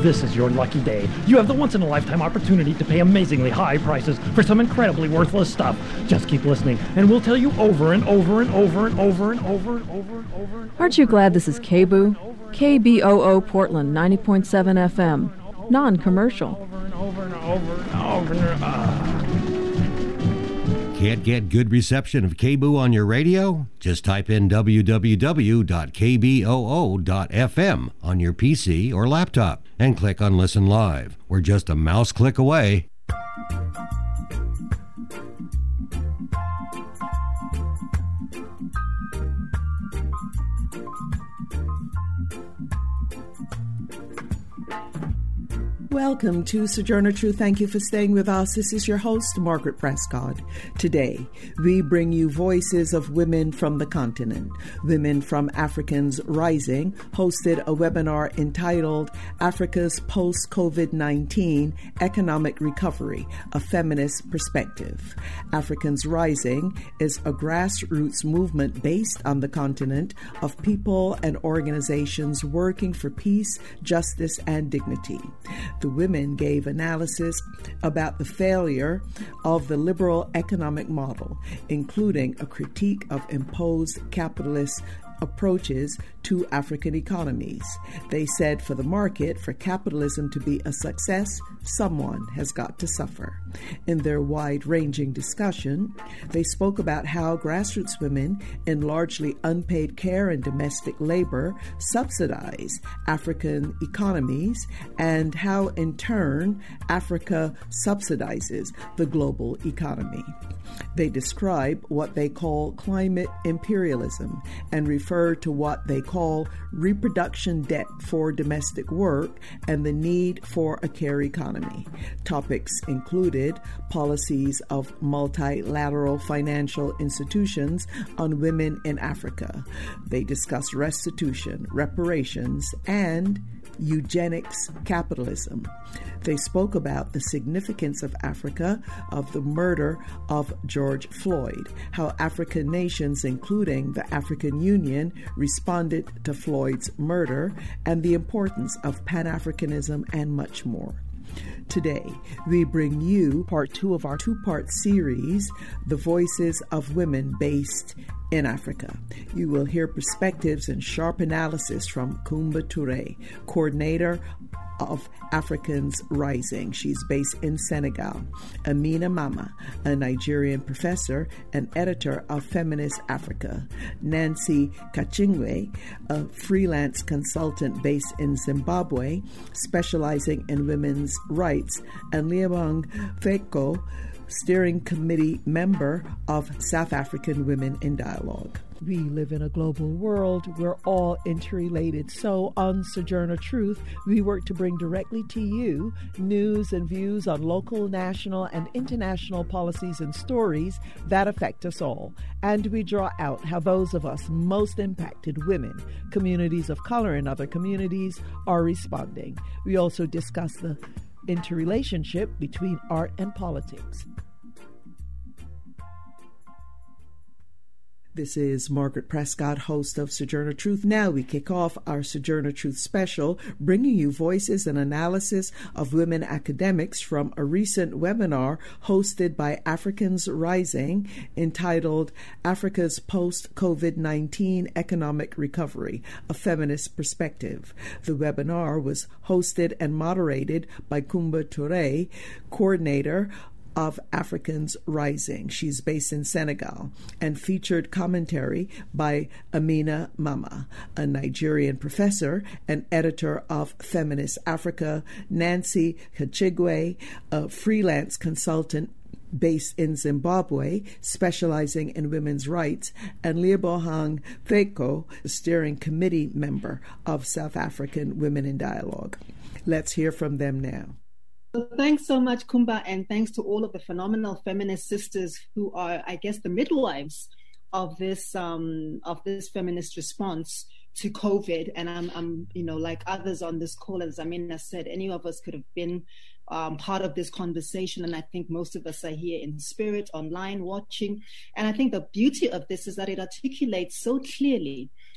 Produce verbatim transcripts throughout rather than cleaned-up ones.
this is your lucky day. You have the once-in-a-lifetime opportunity to pay amazingly high prices for some incredibly worthless stuff. Just keep listening, and we'll tell you over and over and over and over and over and over and over and over. Aren't you glad this is K B O O? K B O O Portland, ninety point seven F M. Non-commercial. Over and over and over and over and over. Can't get good reception of K B O O on your radio? Just type in w w w dot k b o o dot f m on your P C or laptop and click on Listen Live. We're just a mouse click away. Welcome to Sojourner Truth. Thank you for staying with us. This is your host, Margaret Prescott. Today, we bring you voices of women from the continent. Women from Africans Rising hosted a webinar entitled Africa's Post-COVID nineteen Economic Recovery, a Feminist Perspective. Africans Rising is a grassroots movement based on the continent of people and organizations working for peace, justice, and dignity. The women gave analysis about the failure of the liberal economic model, including a critique of imposed capitalist approaches to African economies. They said for the market, for capitalism to be a success, someone has got to suffer. In their wide-ranging discussion, they spoke about how grassroots women in largely unpaid care and domestic labor subsidize African economies and how, in turn, Africa subsidizes the global economy. They describe what they call climate imperialism and refer to what they call reproduction debt for domestic work and the need for a care economy. Topics included policies of multilateral financial institutions on women in Africa. They discuss restitution, reparations, and eugenics capitalism. They spoke about the significance of Africa, of the murder of George Floyd, how African nations, including the African Union, responded to Floyd's murder, and the importance of Pan-Africanism, and much more. Today, we bring you part two of our two-part series, The Voices of Women Based in Africa. You will hear perspectives and sharp analysis from Kumba Touré, coordinator of Africans Rising. She's based in Senegal. Amina Mama, a Nigerian professor and editor of Feminist Africa. Nancy Kachingwe, a freelance consultant based in Zimbabwe, specializing in women's rights. And Liabong Feko, steering committee member of South African Women in Dialogue. We live in a global world. We're all interrelated. So on Sojourner Truth, we work to bring directly to you news and views on local, national, and international policies and stories that affect us all. And we draw out how those of us most impacted, women, communities of color, and other communities, are responding. We also discuss the interrelationship between art and politics. This is Margaret Prescott, host of Sojourner Truth. Now we kick off our Sojourner Truth special, bringing you voices and analysis of women academics from a recent webinar hosted by Africans Rising entitled Africa's Post-COVID nineteen Economic Recovery, a Feminist Perspective. The webinar was hosted and moderated by Kumba Touré, coordinator of Africans Rising. She's based in Senegal, and featured commentary by Amina Mama, a Nigerian professor and editor of Feminist Africa, Nancy Kachigwe, a freelance consultant based in Zimbabwe, specializing in women's rights, and Liabong Feko, steering committee member of South African Women in Dialogue. Let's hear from them now. So thanks so much, Kumba, and thanks to all of the phenomenal feminist sisters who are, I guess, the midwives of this um, of this feminist response to COVID. And I'm, I'm, you know, like others on this call, as Amina said, any of us could have been um, part of this conversation, and I think most of us are here in spirit, online, watching. And I think the beauty of this is that it articulates so clearly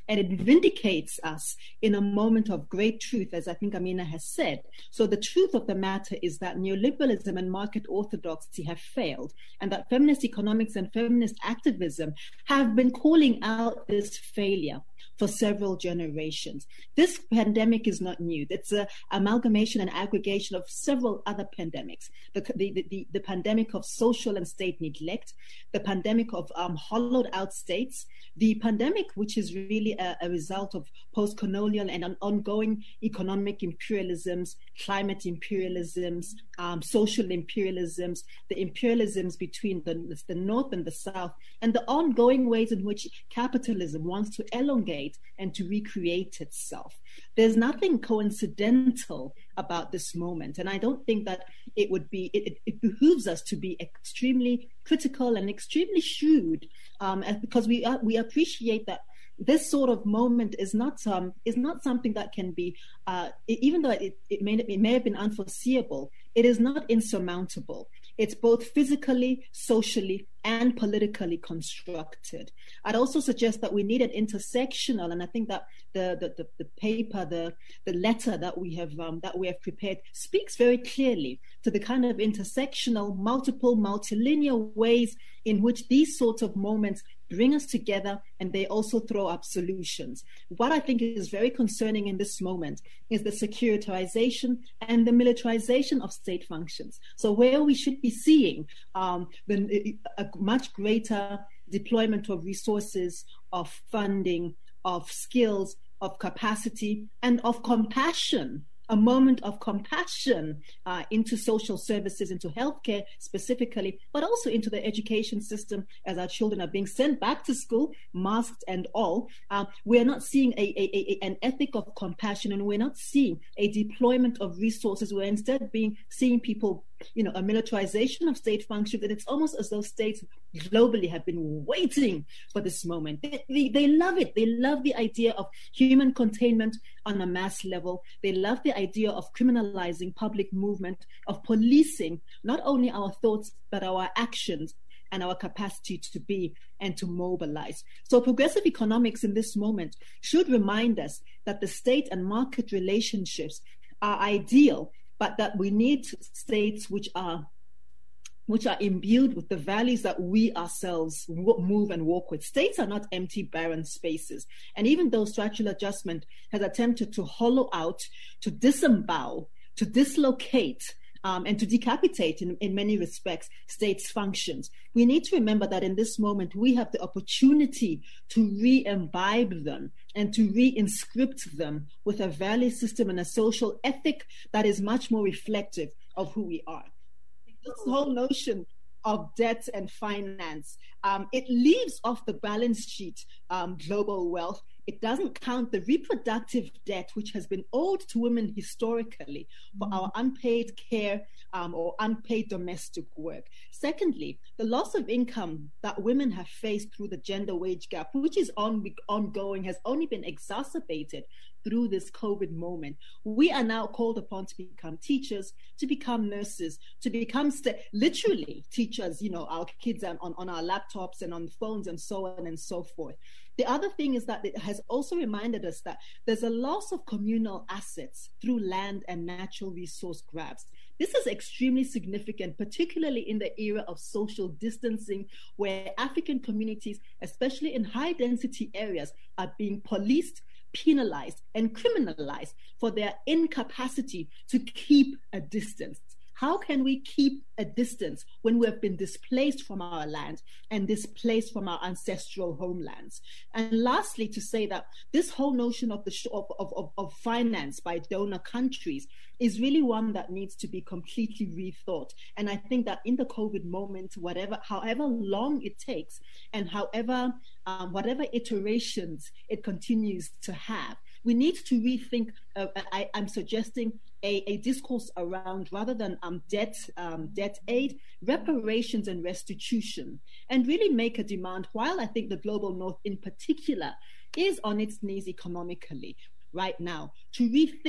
and it vindicates us in a moment of great truth, as I think Amina has said. So the truth of the matter is that neoliberalism and market orthodoxy have failed, and that feminist economics and feminist activism have been calling out this failure for several generations. This pandemic is not new. It's an amalgamation and aggregation of several other pandemics. The, the, the, the pandemic of social and state neglect, the pandemic of um, hollowed out states, the pandemic which is really a, a result of post-colonial and an ongoing economic imperialisms, climate imperialisms, um, social imperialisms, the imperialisms between the, the North and the South, and the ongoing ways in which capitalism wants to elongate and to recreate itself. There's nothing coincidental about this moment, and I don't think that it would be, it, it behooves us to be extremely critical and extremely shrewd, um, because we are, we appreciate that this sort of moment is not um, is not something that can be, uh, even though it, it, may, it may have been unforeseeable, it is not insurmountable. It's both physically, socially, and politically constructed. I'd also suggest that we need an intersectional, and I think that the the, the, the paper, the the letter that we have um, that we have prepared speaks very clearly to the kind of intersectional, multiple, multilinear ways in which these sorts of moments bring us together, and they also throw up solutions. What I think is very concerning in this moment is the securitization and the militarization of state functions. So where we should be seeing um, the, a much greater deployment of resources, of funding, of skills, of capacity, and of compassion, a moment of compassion uh, into social services, into healthcare specifically, but also into the education system as our children are being sent back to school, masked and all. Uh, we're not seeing a, a, a, an ethic of compassion, and we're not seeing a deployment of resources. We're instead being seeing people, you know, a militarization of state functions, and it's almost as though states globally have been waiting for this moment. They, they, they love it. They love the idea of human containment on a mass level. They love the idea of criminalizing public movement, of policing not only our thoughts, but our actions and our capacity to be and to mobilize. So progressive economics in this moment should remind us that the state and market relationships are ideal, but that we need states which are which are imbued with the values that we ourselves move and walk with. States are not empty, barren spaces. And even though structural adjustment has attempted to hollow out, to disembowel, to dislocate, um, and to decapitate in, in many respects states' functions, we need to remember that in this moment, we have the opportunity to re-imbibe them and to re-inscript them with a value system and a social ethic that is much more reflective of who we are. This whole notion of debt and finance, um, it leaves off the balance sheet um, global wealth. It doesn't count the reproductive debt which has been owed to women historically for mm-hmm. our unpaid care um, or unpaid domestic work. Secondly, the loss of income that women have faced through the gender wage gap, which is on, ongoing, has only been exacerbated through this COVID moment. We are now called upon to become teachers, to become nurses, to become st- literally teachers, you know, our kids on, on our laptops and on phones and so on and so forth. The other thing is that it has also reminded us that there's a loss of communal assets through land and natural resource grabs. This is extremely significant, particularly in the era of social distancing, where African communities, especially in high density areas, are being policed, penalized, and criminalized for their incapacity to keep a distance. How can we keep a distance when we have been displaced from our land and displaced from our ancestral homelands? And lastly, to say that this whole notion of the sh- of, of, of finance by donor countries is really one that needs to be completely rethought. And I think that in the COVID moment, whatever, however long it takes, and however, um, whatever iterations it continues to have, we need to rethink. Uh, I, I'm suggesting a, a discourse around, rather than um, debt, um, debt aid, reparations and restitution, and really make a demand. While I think the global North, in particular, is on its knees economically right now, to rethink the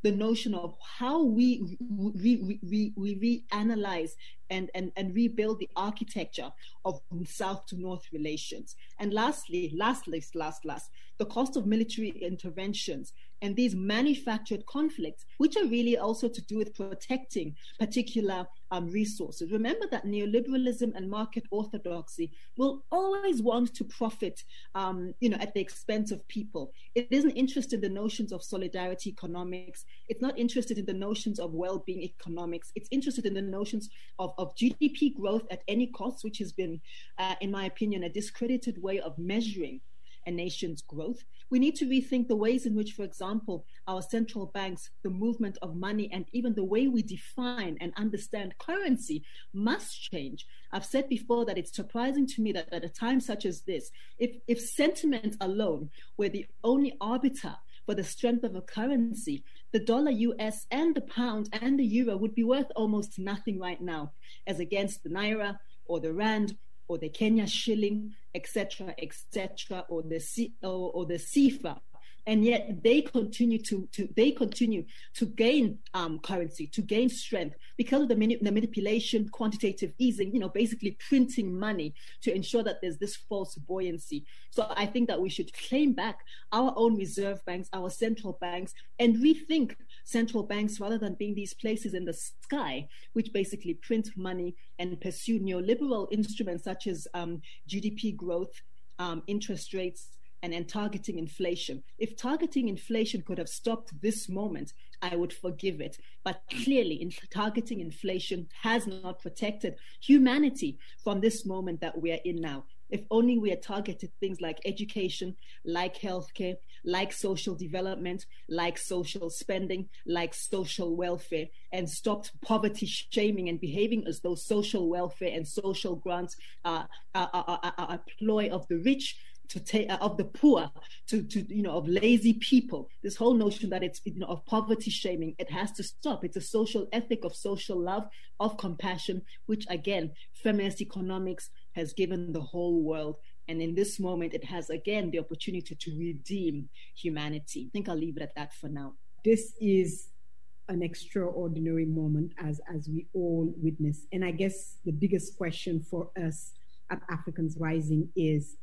the notion of how we we, we, we, we reanalyze and, and, and rebuild the architecture of South to North relations. And lastly, last, last, last, last, the cost of military interventions and these manufactured conflicts, which are really also to do with protecting particular um, resources. Remember that neoliberalism and market orthodoxy will always want to profit, um, you know, at the expense of people. It isn't interested in the notions of solidarity economics. It's not interested in the notions of well-being economics. It's interested in the notions of, of G D P growth at any cost, which has been, uh, in my opinion, a discredited way of measuring a nation's growth. We need to rethink the ways in which, for example, our central banks, the movement of money, and even the way we define and understand currency must change. I've said before that it's surprising to me that at a time such as this, if, if sentiment alone were the only arbiter for the strength of a currency, the dollar U S and the pound and the euro would be worth almost nothing right now, as against the naira or the rand or the Kenya shilling, et cetera, et cetera, or the C, or, or the C F A. And yet they continue to, to they continue to gain um, currency, to gain strength because of the, mani- the manipulation, quantitative easing, you know, basically printing money to ensure that there's this false buoyancy. So I think that we should claim back our own reserve banks, our central banks, and rethink central banks rather than being these places in the sky, which basically print money and pursue neoliberal instruments such as um, G D P growth, um, interest rates, and then targeting inflation. If targeting inflation could have stopped this moment, I would forgive it. But clearly, in targeting inflation has not protected humanity from this moment that we are in now. If only we had targeted things like education, like healthcare, like social development, like social spending, like social welfare, and stopped poverty shaming and behaving as though social welfare and social grants are, are, are, are, are a ploy of the rich, to take uh, of the poor, to to you know of lazy people. This whole notion that it's you know of poverty shaming, it has to stop. It's a social ethic of social love, of compassion, which again feminist economics has given the whole world. And in this moment, it has again the opportunity to redeem humanity. I think I'll leave it at that for now. This is an extraordinary moment, as as we all witness. And I guess the biggest question for us at Africans Rising is,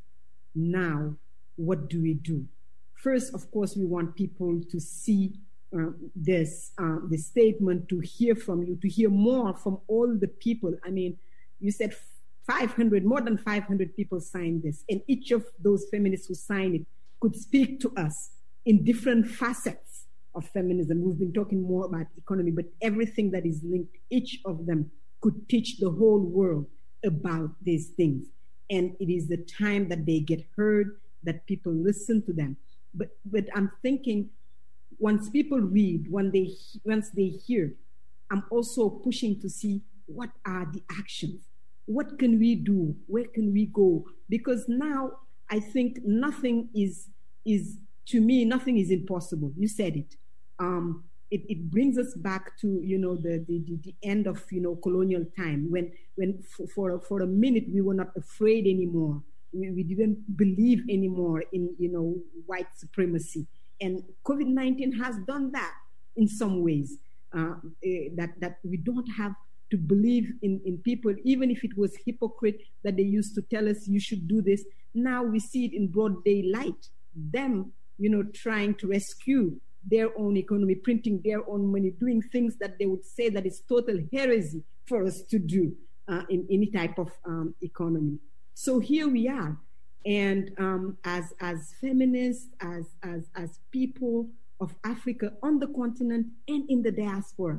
now, what do we do? First, of course, we want people to see uh, this, uh, this statement, to hear from you, to hear more from all the people. I mean, you said five hundred, more than five hundred people signed this, and each of those feminists who signed it could speak to us in different facets of feminism. We've been talking more about economy, but everything that is linked, each of them could teach the whole world about these things. And it is the time that they get heard, that people listen to them. But but I'm thinking, once people read, when they once they hear, I'm also pushing to see what are the actions. What can we do? Where can we go? Because now I think nothing is is to me nothing is impossible. You said it. Um, It, it brings us back to, you know, the, the, the end of, you know, colonial time, when when for, for, a, for a minute we were not afraid anymore. We, we didn't believe anymore in, you know, white supremacy. And COVID nineteen has done that in some ways, uh, that, that we don't have to believe in, in people, even if it was hypocrite that they used to tell us you should do this. Now we see it in broad daylight, them, you know, trying to rescue their own economy, printing their own money, doing things that they would say that is total heresy for us to do uh, in any type of um, economy. So here we are, and um, as as feminists, as as as people of Africa on the continent and in the diaspora,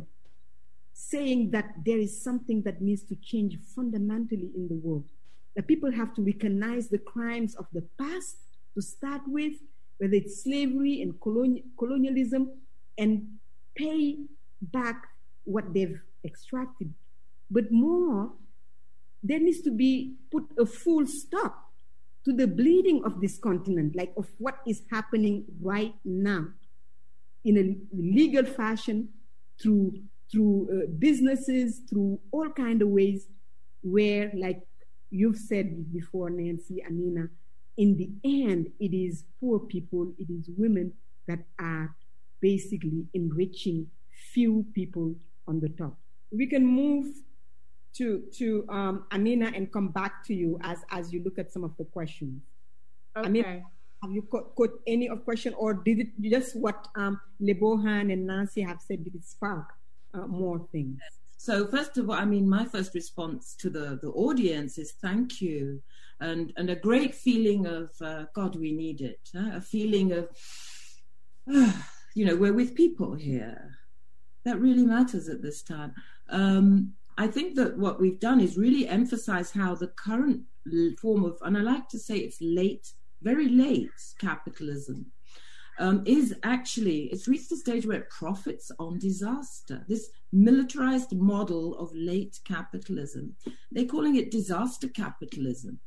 saying that there is something that needs to change fundamentally in the world. That people have to recognize the crimes of the past to start with, whether it's slavery and colonial, colonialism, and pay back what they've extracted. But more, there needs to be put a full stop to the bleeding of this continent, like of what is happening right now, in a legal fashion, through through uh, businesses, through all kind of ways, where, like you've said before, Nancy, Amina, in the end, it is poor people, it is women that are basically enriching few people on the top. We can move to to um, Amina and come back to you as as you look at some of the questions. Okay. Amina, have you got, got any of question, or did it just what um, Lebohan and Nancy have said, did it spark uh, more things? So first of all, I mean, my first response to the, the audience is thank you, and and a great feeling of uh, God, we need it. Huh? A feeling of, uh, you know, we're with people here. That really matters at this time. Um, I think that what we've done is really emphasize how the current form of, and I like to say it's late, very late capitalism, um, is actually, it's reached a stage where it profits on disaster. This militarized model of late capitalism, they're calling it disaster capitalism.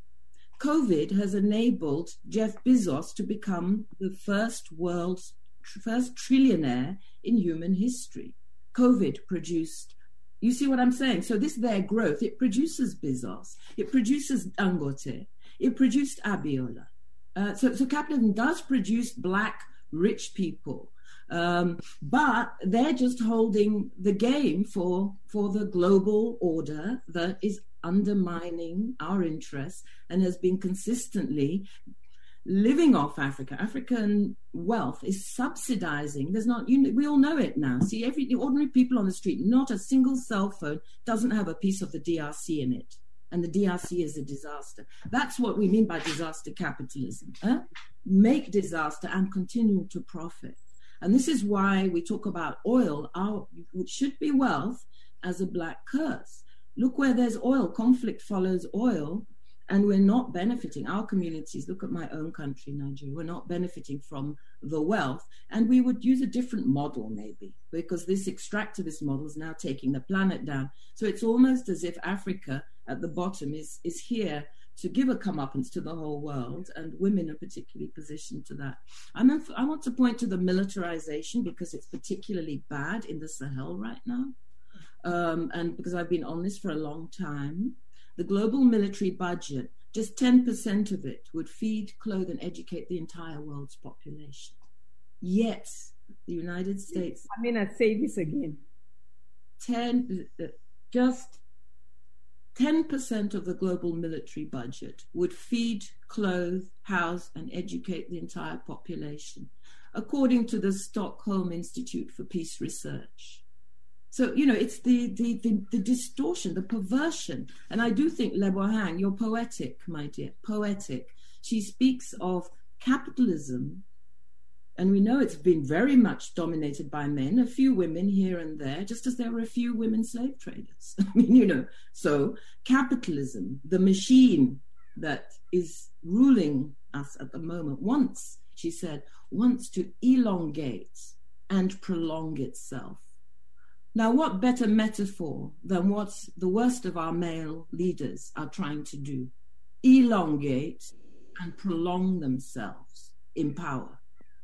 COVID has enabled Jeff Bezos to become the first world's first trillionaire in human history. COVID produced, you see what I'm saying? So this their growth, it produces Bezos, it produces Dangote, it produced Abiola. Uh, so, so capitalism does produce black rich people, um, but they're just holding the game for, for the global order that is undermining our interests and has been consistently living off Africa. African wealth is subsidizing. There's not, you know, we all know it now. See, every the ordinary people on the street, not a single cell phone doesn't have a piece of the D R C in it. And the D R C is a disaster. That's what we mean by disaster capitalism. Huh? Make disaster and continue to profit. And this is why we talk about oil, our, which should be wealth, as a black curse. Look where there's oil, conflict follows oil. And we're not benefiting, our communities, look at my own country, Nigeria, we're not benefiting from the wealth. And we would use a different model maybe, because this extractivist model is now taking the planet down. So it's almost as if Africa at the bottom is, is here to give a comeuppance to the whole world, and women are particularly positioned to that. I'm, I want to point to the militarization because it's particularly bad in the Sahel right now. Um, and because I've been on this for a long time. The global military budget, just ten percent of it would feed, clothe, and educate the entire world's population. Yet, the United States... I mean, I say this again. ten, just ten percent of the global military budget would feed, clothe, house, and educate the entire population, according to the Stockholm Institute for Peace Research. So, you know, it's the, the, the, the distortion, the perversion. And I do think, Lebohang, you're poetic, my dear, poetic. She speaks of capitalism, and we know it's been very much dominated by men, a few women here and there, just as there were a few women slave traders. I mean, you know, so capitalism, the machine that is ruling us at the moment, wants, she said, wants to elongate and prolong itself. Now, what better metaphor than what the worst of our male leaders are trying to do? Elongate and prolong themselves in power.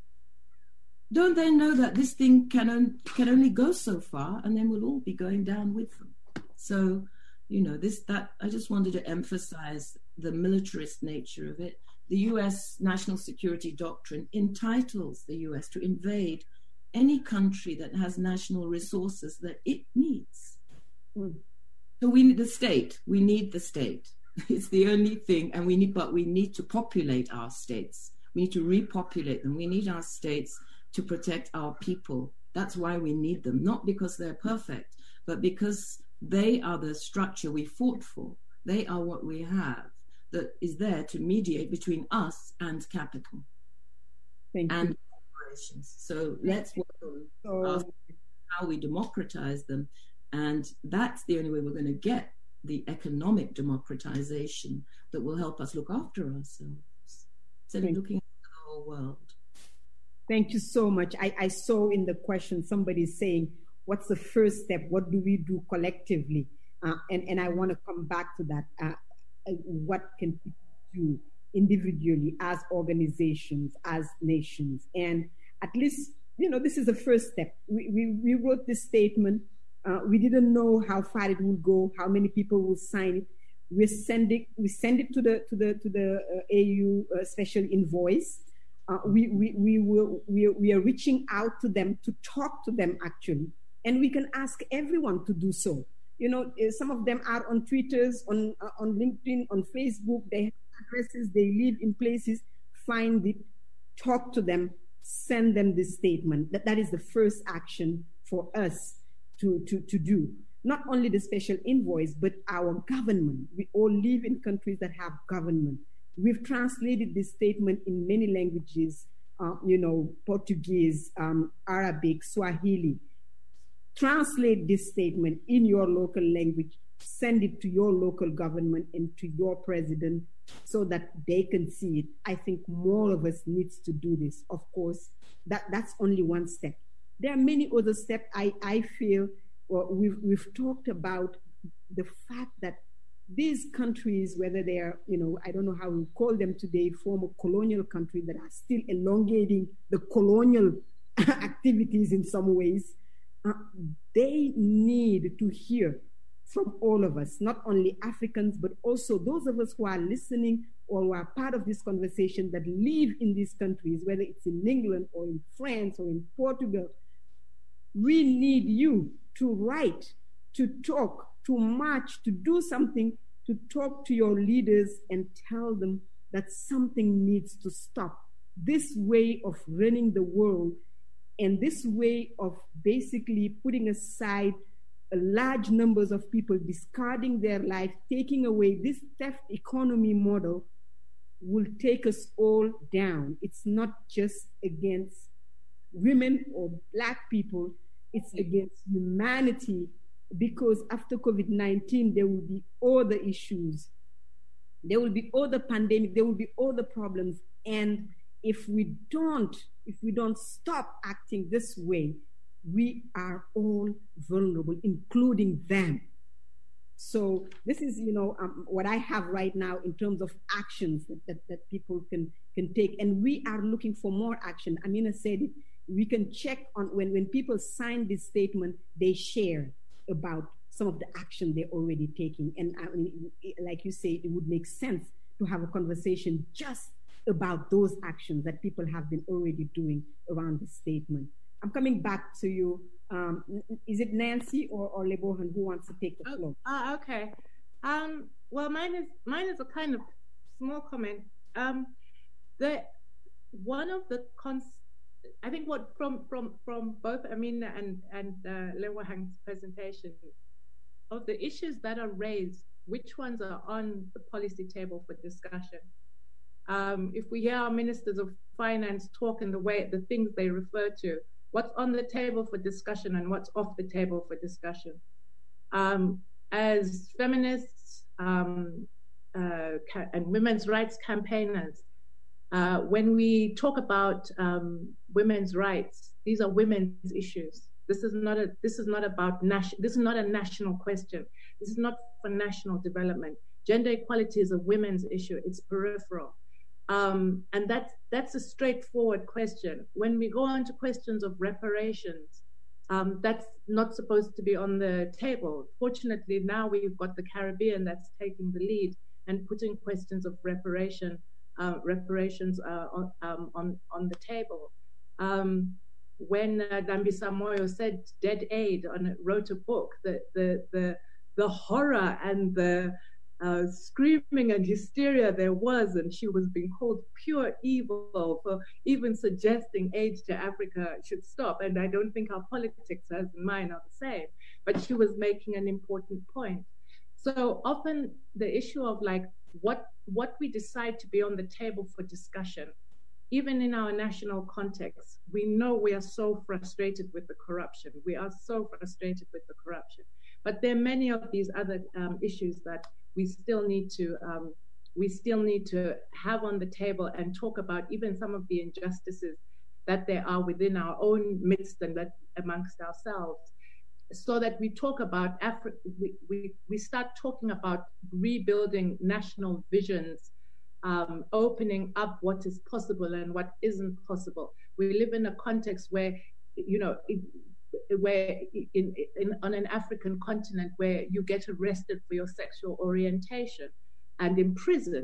Don't they know that this thing can, on, can only go so far, and then we'll all be going down with them? So, you know, this, that, I just wanted to emphasize the militarist nature of it. The U S national security doctrine entitles the U S to invade any country that has national resources that it needs. Mm. So we need the state. We need the state. It's the only thing, and we need, but we need to populate our states. We need to repopulate them. We need our states to protect our people. That's why we need them, not because they're perfect, but because they are the structure we fought for. They are what we have that is there to mediate between us and capital. Thank and you. So let's work on so, how we democratize them. And that's the only way we're going to get the economic democratization that will help us look after ourselves instead of looking after the whole world. Thank you so much. I, I saw in the question somebody saying, what's the first step? What do we do collectively? Uh, and, and I want to come back to that. Uh, what can people do individually, as organizations, as nations? And at least, you know, this is the first step. We, we, we wrote this statement. Uh, we didn't know how far it would go, how many people will sign it. We send it, we send it to the to the to the uh, A U uh, special invoice. Uh, we, we, we, will, we, we are reaching out to them to talk to them, actually. And we can ask everyone to do so. You know, some of them are on Twitters, on, uh, on LinkedIn, on Facebook. They have addresses, they live in places. Find it, talk to them, send them this statement. That, that is the first action for us to, to, to do. Not only the special envoys, but our government. We all live in countries that have government. We've translated this statement in many languages, uh, you know, Portuguese, um, Arabic, Swahili. Translate this statement in your local language, send it to your local government and to your president so that they can see it. I think more of us needs to do this. Of course, that, that's only one step. There are many other steps. I, I feel well, we've, we've talked about the fact that these countries, whether they are, you know, I don't know how we call them today, former colonial countries that are still elongating the colonial activities in some ways, uh, they need to hear from all of us, not only Africans, but also those of us who are listening or who are part of this conversation that live in these countries, whether it's in England or in France or in Portugal. We need you to write, to talk, to march, to do something, to talk to your leaders and tell them that something needs to stop. This way of running the world and this way of basically putting aside large numbers of people, discarding their life, taking away this theft economy model will take us all down. It's not just against women or Black people, it's against humanity. Because after COVID nineteen, there will be other issues. There will be other pandemic, there will be other problems. And if we don't, if we don't stop acting this way, we are all vulnerable, including them. So this is, you know, um, what I have right now in terms of actions that, that, that people can, can take. And we are looking for more action. Amina said it, we can check on when, when people sign this statement, they share about some of the action they're already taking. And I mean, like you say, it would make sense to have a conversation just about those actions that people have been already doing around the statement. I'm coming back to you. Um, is it Nancy or, or Lebohan who wants to take the oh, floor? Uh, okay. Um, well, mine is mine is a kind of small comment. Um, the one of the cons. I think what from from from both Amina and and uh, Lebohan's presentation of the issues that are raised, which ones are on the policy table for discussion? Um, if we hear our ministers of finance talk in the way the things they refer to, what's on the table for discussion and what's off the table for discussion? Um, as feminists um, uh, ca- and women's rights campaigners, uh, when we talk about um, women's rights, these are women's issues. This is not a. This is not about national. This is not a national question. This is not for national development. Gender equality is a women's issue. It's peripheral. Um, and that's, that's a straightforward question. When we go on to questions of reparations, um, that's not supposed to be on the table. Fortunately, now we've got the Caribbean that's taking the lead and putting questions of reparation, uh, reparations uh, on, um, on, on the table. Um, when uh, Dambisa Moyo said Dead Aid, on, wrote a book, the, the, the, the horror and the Uh, screaming and hysteria there was, and she was being called pure evil for even suggesting aid to Africa should stop. And I don't think our politics, as in mine, are the same, but she was making an important point. So often the issue of like what what we decide to be on the table for discussion, even in our national context, we know we are so frustrated with the corruption. We are so frustrated with the corruption. But there are many of these other um, issues that we still need to um, we still need to have on the table and talk about even some of the injustices that there are within our own midst and that amongst ourselves, so that we talk about Africa. We, we we start talking about rebuilding national visions, um, opening up what is possible and what isn't possible. We live in a context where, you know, it, where in, in on an African continent where you get arrested for your sexual orientation and imprisoned.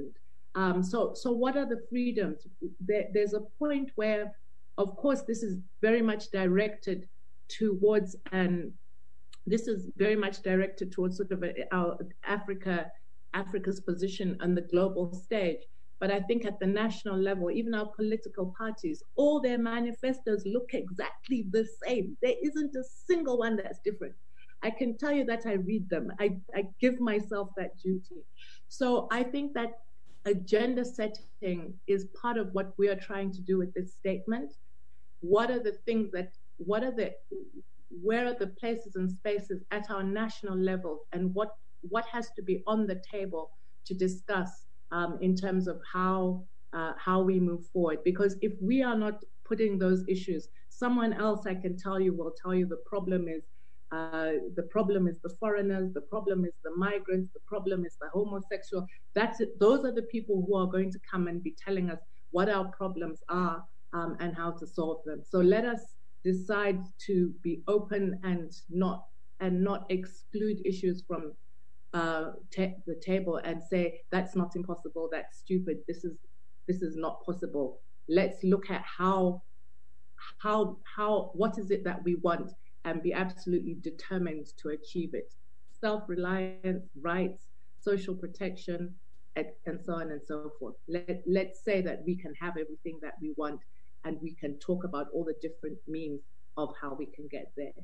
Um, so, so what are the freedoms? There, there's a point where, of course, this is very much directed towards, and this is very much directed towards sort of a, our Africa, Africa's position on the global stage. But I think at the national level, even our political parties, all their manifestos look exactly the same. There isn't a single one that's different. I can tell you that I read them. I, I give myself that duty. So I think that agenda setting is part of what we are trying to do with this statement. What are the things that, what are the, where are the places and spaces at our national level, and what, what has to be on the table to discuss um, in terms of how, uh, how we move forward? Because if we are not putting those issues, someone else, I can tell you, will tell you the problem is Uh, the problem is the foreigners, the problem is the migrants, the problem is the homosexual. That's it. Those are the people who are going to come and be telling us what our problems are um, and how to solve them. So let us decide to be open and not and not exclude issues from uh, ta- the table and say that's not impossible, that's stupid, this is this is not possible. Let's look at how how how what is it that we want, and be absolutely determined to achieve it. Self-reliance, rights, social protection, and, and so on and so forth. Let, let's say that we can have everything that we want, and we can talk about all the different means of how we can get there.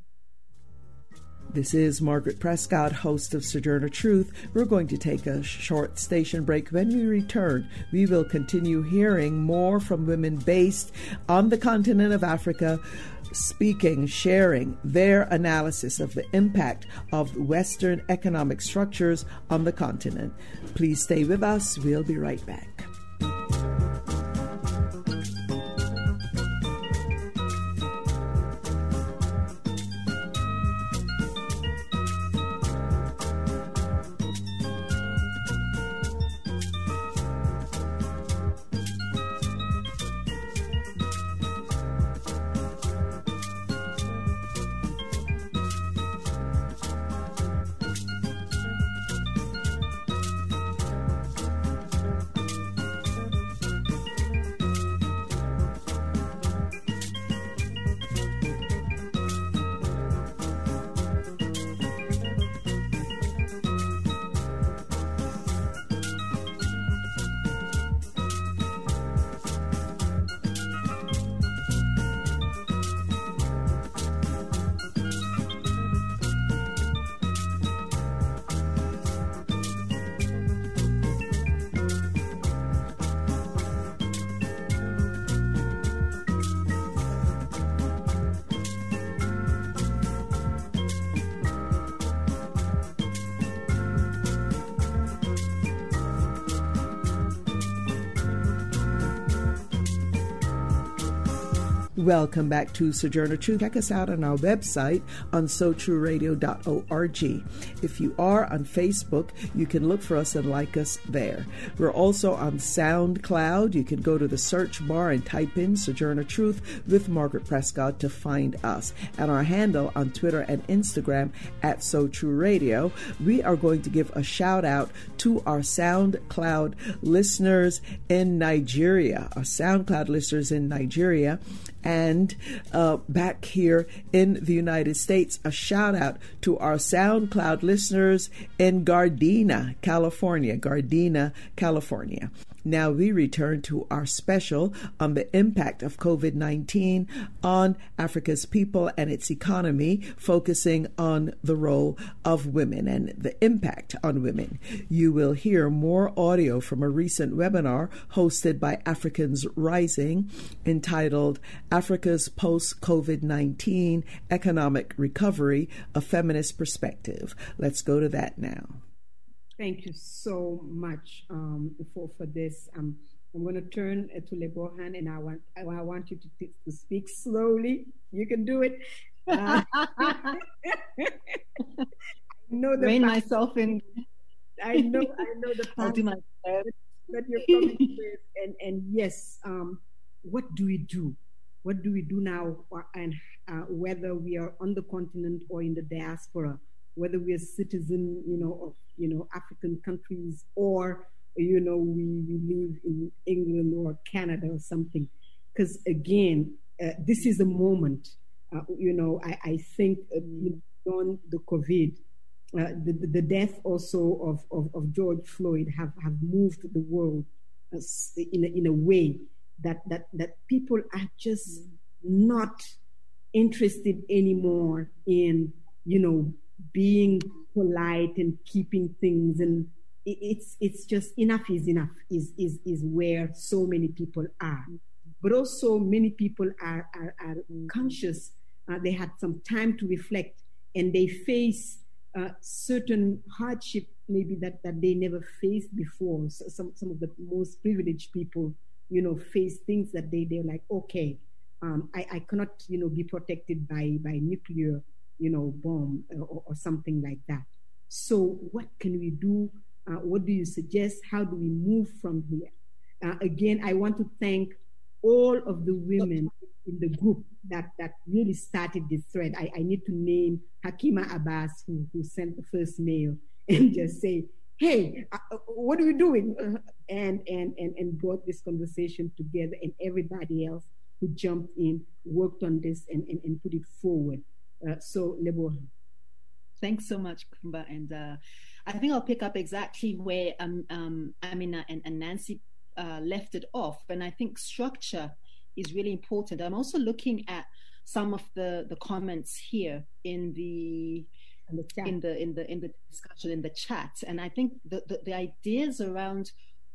This is Margaret Prescott, host of Sojourner Truth. We're going to take a short station break. When we return, we will continue hearing more from women based on the continent of Africa, speaking, sharing their analysis of the impact of Western economic structures on the continent. Please stay with us. We'll be right back. Welcome back to Sojourner Truth. Check us out on our website on so true radio dot org. If you are on Facebook, you can look for us and like us there. We're also on SoundCloud. You can go to the search bar and type in Sojourner Truth with Margaret Prescott to find us. And our handle on Twitter and Instagram at So True Radio. We are going to give a shout out to our SoundCloud listeners in Nigeria, our SoundCloud listeners in Nigeria. And uh, back here in the United States, a shout out to our SoundCloud listeners in Gardena, California, Gardena, California. Now we return to our special on the impact of COVID nineteen on Africa's people and its economy, focusing on the role of women and the impact on women. You will hear more audio from a recent webinar hosted by Africans Rising entitled Africa's Post-COVID nineteen Economic Recovery, a Feminist Perspective. Let's go to that now. Thank you so much um, for for this. Um, I'm going to turn uh, to Lebohan, and I want I, I want you to, t- to speak slowly. You can do it. Uh, I know the Rein fact, myself in. I know I know the I'll do my that, that you're coming with, and and yes, um, what do we do? What do we do now, and uh, whether we are on the continent or in the diaspora, whether we are citizen, you know, of you know African countries, or you know we, we live Canada or something. Because again, uh, this is a moment, uh, you know, I, I think uh, beyond the COVID, uh, the, the death also of, of, of George Floyd have, have moved the world uh, in, a, in a way that, that, that people are just not interested anymore in, you know, being polite and keeping things, and it's it's just enough is enough is is is where so many people are. But also many people are are, are conscious. Uh, they had some time to reflect, and they face uh, certain hardship maybe that, that they never faced before. So some some of the most privileged people, you know, face things that they they're like, okay, um, I I cannot, you know, be protected by by nuclear, you know, bomb or, or something like that. So what can we do? Uh, what do you suggest? How do we move from here? Uh, again, I want to thank all of the women in the group that, that really started this thread. I, I need to name Hakima Abbas, who, who sent the first mail and just say, hey, uh, what are we doing? Uh, and, and, and, and brought this conversation together, and everybody else who jumped in, worked on this and, and, and put it forward. Uh, so, Lebo. Thanks so much, Kumba. And uh, I think I'll pick up exactly where um, um, Amina and, and Nancy uh, left it off. And I think structure is really important. I'm also looking at some of the, the comments here in the in the, in the in the in the discussion in the chat. And I think the, the, the ideas around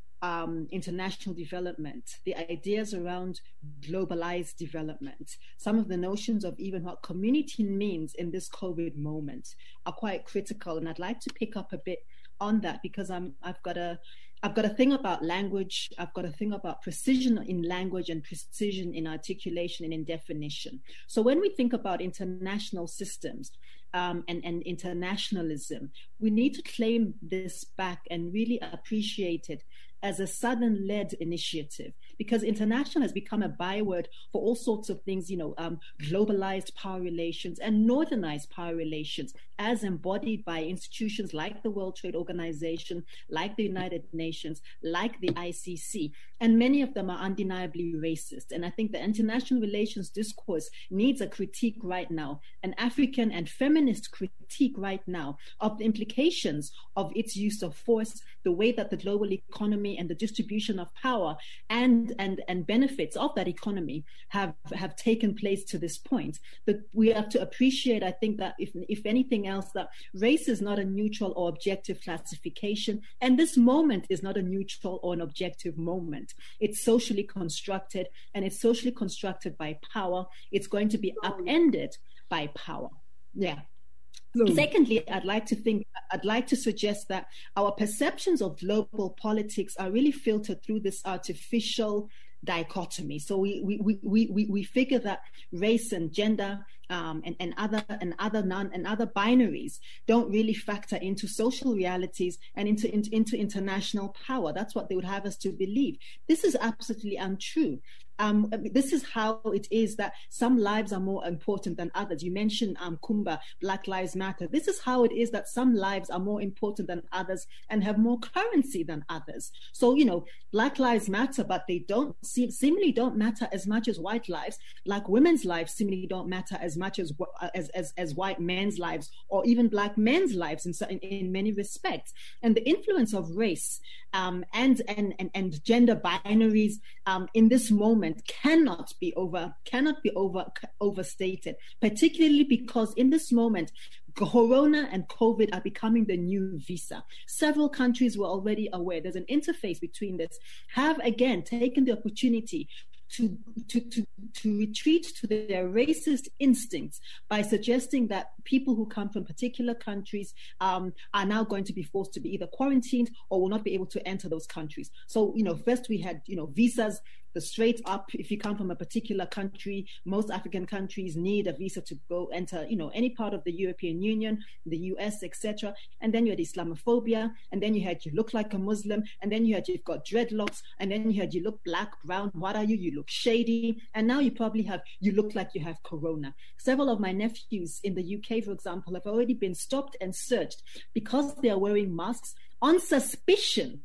Um, international development, the ideas around globalized development, some of the notions of even what community means in this COVID moment are quite critical. And I'd like to pick up a bit on that, because I'm, I've got a, I've got a thing about language. I've got a thing about precision in language and precision in articulation and in definition. So when we think about international systems um, and, and internationalism, we need to claim this back and really appreciate it as a Southern-led initiative, because international has become a byword for all sorts of things, you know, um, globalized power relations and Northernized power relations, as embodied by institutions like the World Trade Organization, like the United Nations, like the I C C. And many of them are undeniably racist. And I think the international relations discourse needs a critique right now, an African and feminist critique right now of the implications of its use of force, the way that the global economy and the distribution of power and, and, and benefits of that economy have, have taken place to this point. But we have to appreciate, I think, that if, if anything else, that race is not a neutral or objective classification. And this moment is not a neutral or an objective moment. It's socially constructed, and it's socially constructed by power. It's going to be upended by power. Yeah. No. Secondly, I'd like to think, I'd like to suggest that our perceptions of global politics are really filtered through this artificial dichotomy. So we we we we we figure that race and gender um, and and other and other non and other binaries don't really factor into social realities and into, into into international power. That's what they would have us to believe. This is absolutely untrue. Um, this is how it is that some lives are more important than others. You mentioned um, Kumba, Black Lives Matter. This is how it is that some lives are more important than others and have more currency than others. So, you know, Black Lives Matter, but they don't seem, seemingly don't matter as much as white lives, like women's lives seemingly don't matter as much as as as, as white men's lives, or even Black men's lives in, in, in many respects. And the influence of race um, and, and, and, and gender binaries um, in this moment cannot be over cannot be over overstated, particularly because in this moment Corona and COVID are becoming the new visa. Several countries were already aware there's an interface between this, have again taken the opportunity To, to, to, to retreat to their racist instincts by suggesting that people who come from particular countries um, are now going to be forced to be either quarantined or will not be able to enter those countries. So, you know, first we had, you know, visas, the straight up, if you come from a particular country, most African countries need a visa to go enter, you know, any part of the European Union, the U S, et cetera. And then you had Islamophobia, and then you had you look like a Muslim, and then you had you've got dreadlocks, and then you had you look black, brown, what are you? You look shady, and now you probably have you look like you have corona. Several of my nephews in the U K, for example, have already been stopped and searched because they are wearing masks on suspicion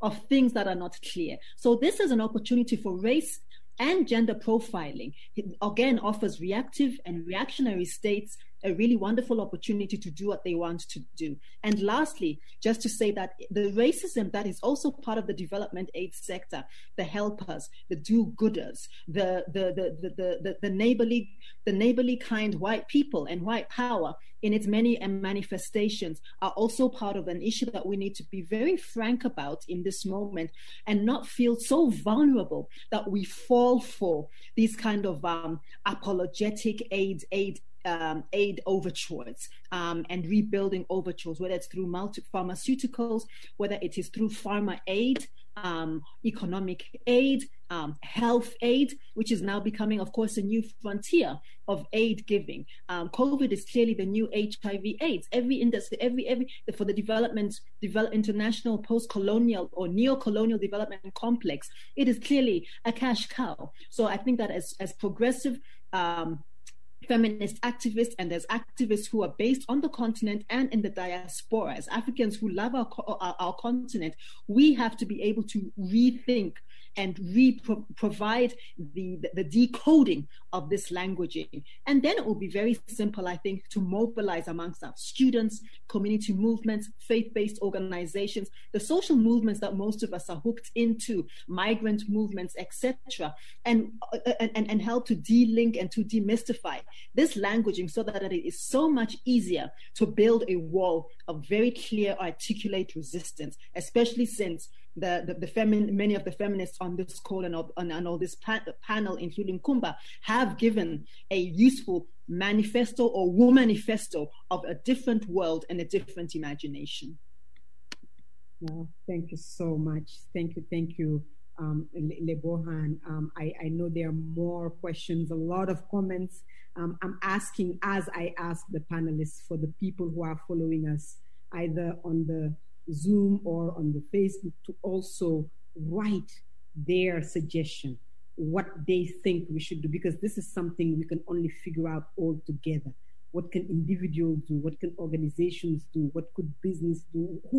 of things that are not clear. So this is an opportunity for race and gender profiling. It again offers reactive and reactionary states a really wonderful opportunity to do what they want to do. And lastly, just to say that the racism that is also part of the development aid sector, the helpers, the do-gooders, the the the the the, the, the neighborly the neighborly kind white people and white power in its many manifestations are also part of an issue that we need to be very frank about in this moment and not feel so vulnerable that we fall for these kind of um, apologetic aid aid Um, aid overtures um, and rebuilding overtures, whether it's through multi- pharmaceuticals, whether it is through pharma aid, um, economic aid, um, health aid, which is now becoming, of course, a new frontier of aid giving. Um, COVID is clearly the new H I V AIDS. Every industry, every every for the development, develop, international post-colonial or neo-colonial development complex, it is clearly a cash cow. So I think that as as progressive Um, feminist activists and as activists who are based on the continent and in the diaspora, as Africans who love our, our, our continent, we have to be able to rethink and re-provide the, the, the decoding of this languaging. And then it will be very simple, I think, to mobilize amongst our students, community movements, faith-based organizations, the social movements that most of us are hooked into, migrant movements, et cetera, and, and, and help to de-link and to demystify this languaging so that it is so much easier to build a wall of very clear, articulate resistance, especially since the, the, the femin- many of the feminists on this call and on, and all this pa- panel, including Kumba, have given a useful manifesto or womanifesto of a different world and a different imagination. Well, thank you so much. Thank you, thank you, um, Lebohang. Um, I, I know there are more questions, a lot of comments. Um, I'm asking, as I ask the panelists, for the people who are following us, either on the Zoom or on the Facebook, to also write their suggestion, what they think we should do, because this is something we can only figure out all together. What can individuals do? What can organizations do? What could business do?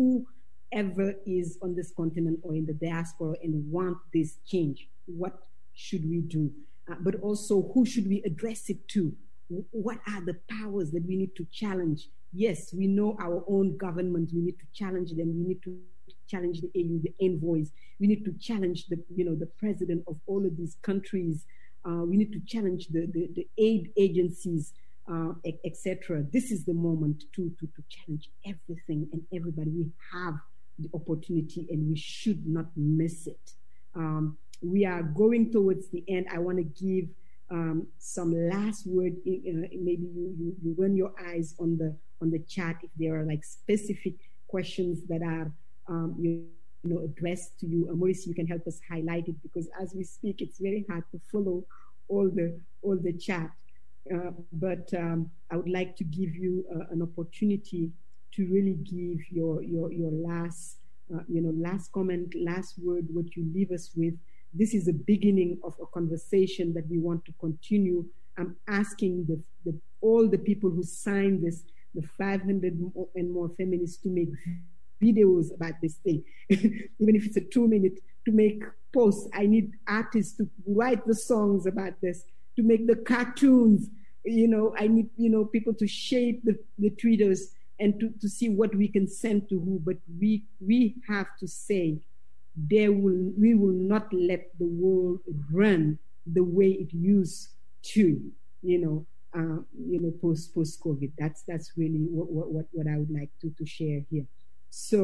Whoever is on this continent or in the diaspora and want this change, what should we do? Uh, but also, who should we address it to? What are the powers that we need to challenge? Yes, we know our own government. We need to challenge them. We need to challenge the A U, the envoys. We need to challenge the, you know, the president of all of these countries. Uh, we need to challenge the, the, the aid agencies, uh, et cetera. This is the moment to, to, to challenge everything and everybody. We have the opportunity and we should not miss it. Um, we are going towards the end. I want to give um, some last word. Uh, maybe you, you, you run your eyes on the on the chat if there are like specific questions that are um, you, you know addressed to you. Uh, Maurice, you can help us highlight it, because as we speak, it's very hard to follow all the all the chat. Uh, but um, I would like to give you uh, an opportunity to really give your your your last uh, you know last comment, last word, what you leave us with. This is the beginning of a conversation that we want to continue. I'm asking the, the all the people who signed this, the five hundred and more feminists, to make videos about this thing, even if it's a two minute, to make posts. I need artists to write the songs about this, to make the cartoons. You know, I need, you know, people to shape the, the tweeters and to, to see what we can send to who. But we we have to say, there will we will not let the world run the way it used to, you know, uh, you know, post post COVID. That's that's really what what, what I would like to, to share here. So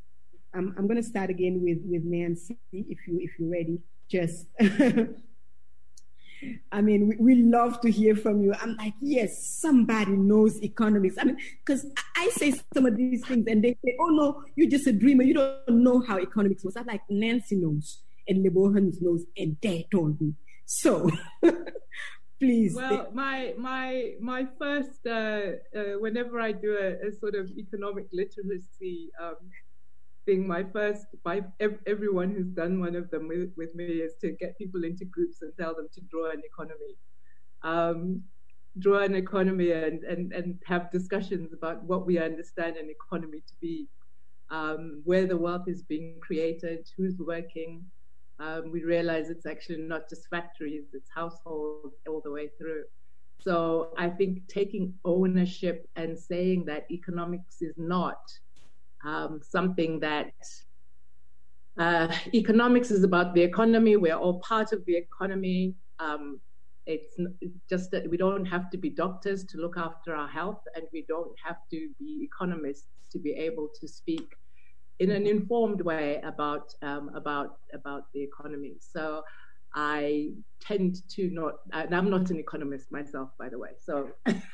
um, I'm going to start again with with Nancy, if you if you're ready. Just I mean, we, we love to hear from you. I'm like, yes, somebody knows economics. I mean, because I say some of these things and they say, oh no, you're just a dreamer. You don't know how economics works. I'm like, Nancy knows and Lebohang knows, and they told me. So please. Well, my my my first, uh, uh, whenever I do a, a sort of economic literacy um, thing, my first, by ev- everyone who's done one of them with, with me, is to get people into groups and tell them to draw an economy. Um, draw an economy and, and, and have discussions about what we understand an economy to be. um, where the wealth is being created, who's working. Um, we realize it's actually not just factories, it's households all the way through. So I think taking ownership and saying that economics is not um, something that uh, economics is about the economy. We're all part of the economy. Um, it's just that we don't have to be doctors to look after our health, and we don't have to be economists to be able to speak in an informed way about um, about about the economy. So I tend to not, and I'm not an economist myself, by the way. So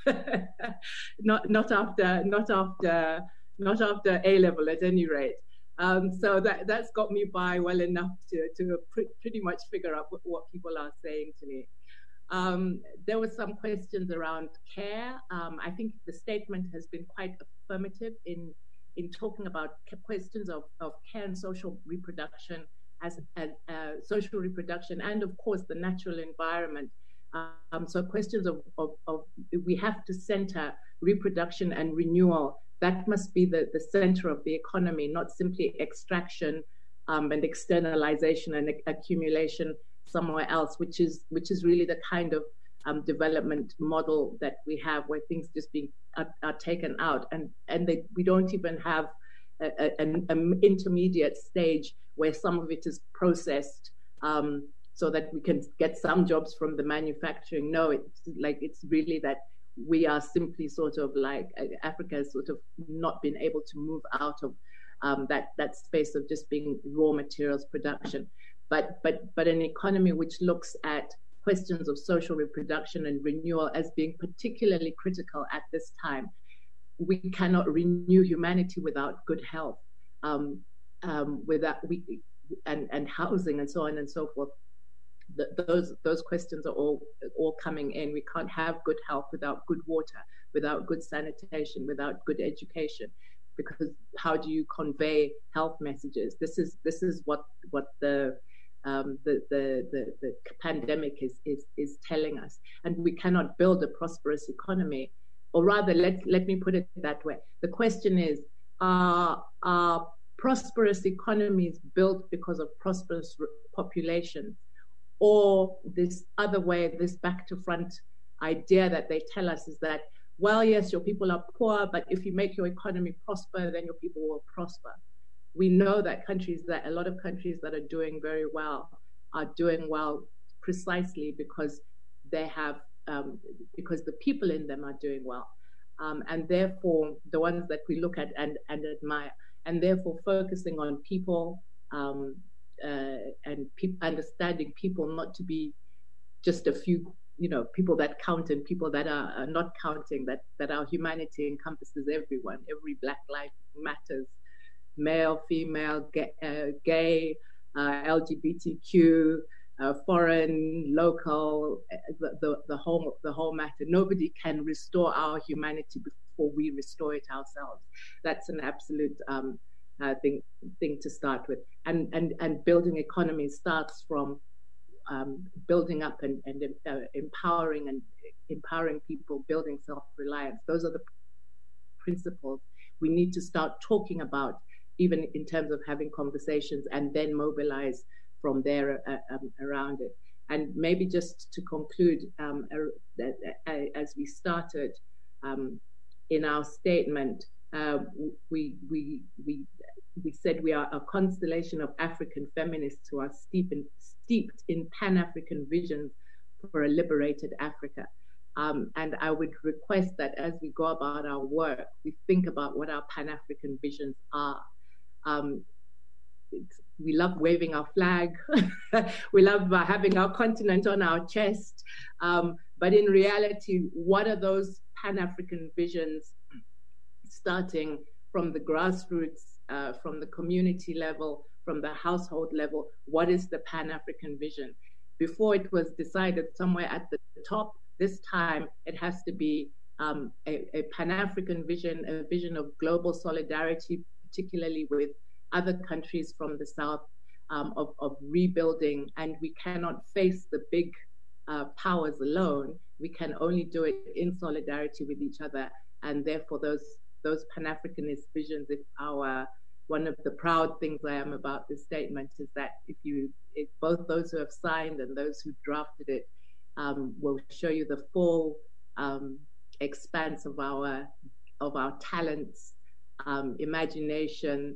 not not after not after not after A level at any rate. Um, so that that's got me by well enough to to pr- pretty much figure out what, what people are saying to me. Um, there were some questions around care. Um, I think the statement has been quite affirmative in in talking about questions of, of care and social reproduction as, as uh, social reproduction, and of course the natural environment. Um, so questions of, of, of, we have to center reproduction and renewal. That must be the, the center of the economy, not simply extraction um, and externalization and accumulation somewhere else, which is which is really the kind of um, development model that we have, where things just being are, are taken out, and and they, we don't even have a, a, an, an intermediate stage where some of it is processed, um, so that we can get some jobs from the manufacturing. No, it's like it's really that we are simply sort of like Africa has sort of not been able to move out of um, that that space of just being raw materials production. But, but, but an economy which looks at questions of social reproduction and renewal as being particularly critical at this time. We cannot renew humanity without good health, um, um, without we, and, and housing and so on and so forth. The, those those questions are all all coming in. We can't have good health without good water, without good sanitation, without good education. Because how do you convey health messages? This is this is what what the Um, the, the, the, the pandemic is, is, is telling us. And we cannot build a prosperous economy, or rather, let, let me put it that way. The question is, are, are prosperous economies built because of prosperous populations, or this other way, this back to front idea that they tell us is that, well, yes, your people are poor, but if you make your economy prosper, then your people will prosper. We know that countries, that a lot of countries that are doing very well are doing well precisely because they have, um, because the people in them are doing well. Um, and therefore, the ones that we look at and, and admire, and therefore focusing on people um, uh, and pe- understanding people not to be just a few, you know, people that count and people that are, are not counting, that, that our humanity encompasses everyone, every Black life matters. Male, female, gay, uh, gay uh, L G B T Q, uh, foreign, local, the, the, the whole the whole matter. Nobody can restore our humanity before we restore it ourselves. That's an absolute um, uh, thing thing to start with. And and and building economy starts from um, building up and and uh, empowering and empowering people, building self-reliance. Those are the principles we need to start talking about, even in terms of having conversations, and then mobilize from there uh, um, around it. And maybe just to conclude, um, uh, uh, as we started um, in our statement, uh, we, we, we, we said we are a constellation of African feminists who are steeped in, steeped in Pan-African visions for a liberated Africa. Um, and I would request that as we go about our work, we think about what our Pan-African visions are. Um, we love waving our flag. We love uh, having our continent on our chest. Um, but in reality, what are those Pan-African visions, starting from the grassroots, uh, from the community level, from the household level? What is the Pan-African vision? Before it was decided somewhere at the top, this time it has to be um, a, a Pan-African vision, a vision of global solidarity, particularly with other countries from the South, um, of, of rebuilding. And we cannot face the big uh, powers alone. We can only do it in solidarity with each other. And therefore, those those Pan-Africanist visions, if our one of the proud things I am about this statement is that if you, if both those who have signed and those who drafted it um, will show you the full um, expanse of our of our talents, um, imagination,